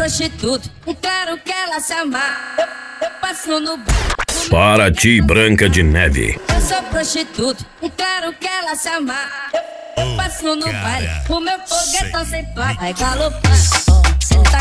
prostituta, quero que ela se amar. Eu passo no Para ti, Branca de Neve. Eu sou prostituta, quero que ela se amar. Eu passo no baile, o meu foguetão sem placa vai galopando.